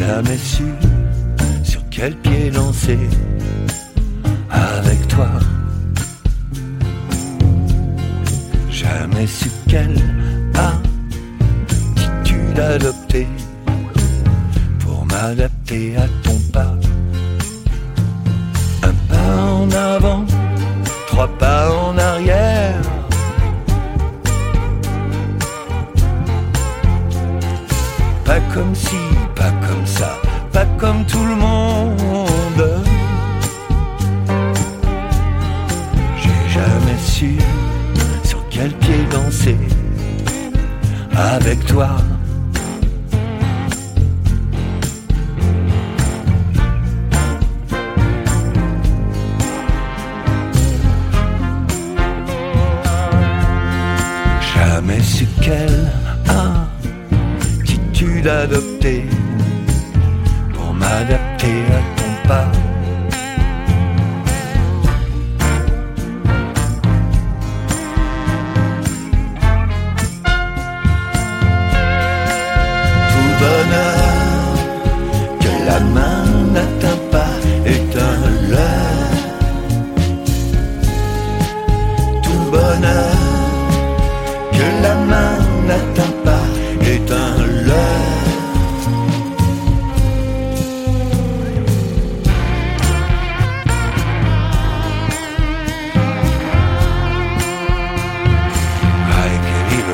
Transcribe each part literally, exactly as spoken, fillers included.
jamais su sur quel pied danser avec toi. Jamais su quelle attitude adopter pour m'adapter à ton pas. Un pas en avant, trois pas en arrière. Pas comme ci, pas comme ça, pas comme tout le monde. J'ai jamais su sur quel pied danser avec toi. Jamais su quelle attitude adopter pour m'adapter à ton pas. Tout bonheur que la main n'atteint pas est un leurre. Tout bonheur que la main n'atteint pas est un leurre. Ay, querido.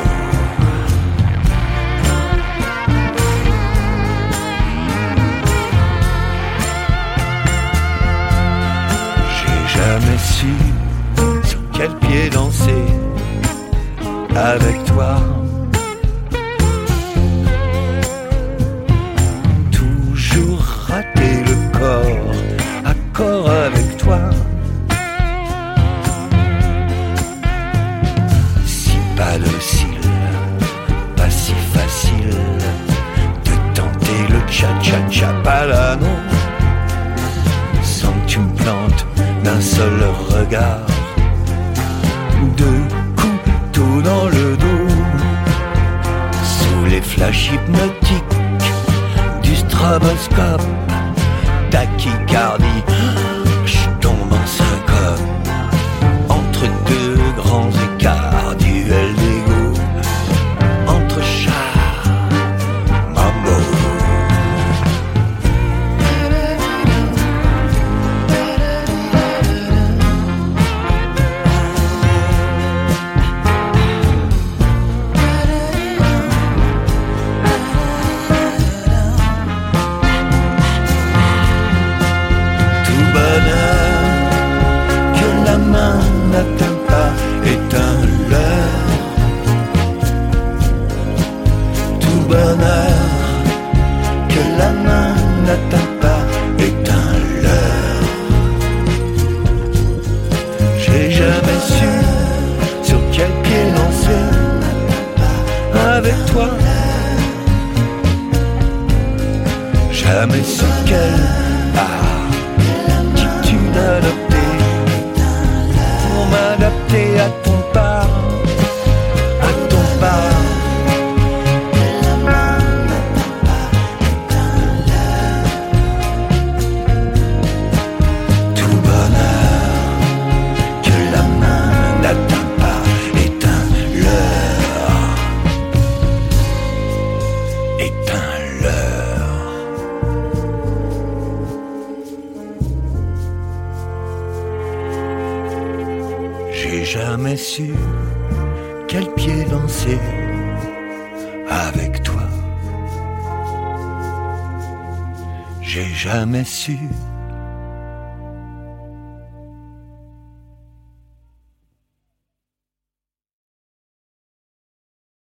J'ai jamais su sur quel pied danser avec toi. Toujours rater le corps, accord avec toi. Si pas docile, pas si facile de tenter le cha-cha-cha, pas là non. Sans que tu me plantes d'un seul regard. Deux couteaux dans le dos, sous les flashs hypnotiques du stroboscope, tachycardie, je tombe en syncope, entre deux grands écarts, duel d'ego, entre chars, mambo. Que la main n'atteint pas est un leurre. Tout bonheur que la main n'atteint pas est un leurre. J'ai jamais su sur quel pied lancer avec toi. Jamais su quel attitude adopter pour m'adapter à ton pas, à ton pas. Tout bonheur que la main n'atteint pas est un leurre, est un leurre. J'ai jamais su quel pied danser avec toi. J'ai jamais su